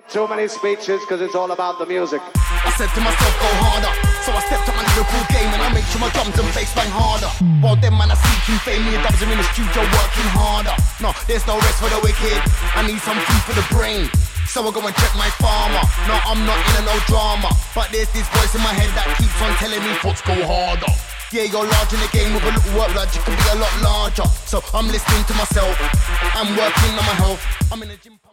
Too many speeches because it's all about the music. I said to myself, go harder. So I stepped up my Liverpool game and I make sure my drums and bass bang harder. While them man are seeking fame, me and Dubs are in the studio working harder. No, there's no rest for the wicked. I need some food for the brain. So I go and check my farmer. No, I'm not in a no drama, but there's this voice in my head that keeps on telling me, "Foot, go harder." Yeah, you're large in the game with a little work, lad, you can be a lot larger. So I'm listening to myself, I'm working on my health, I'm in the gym.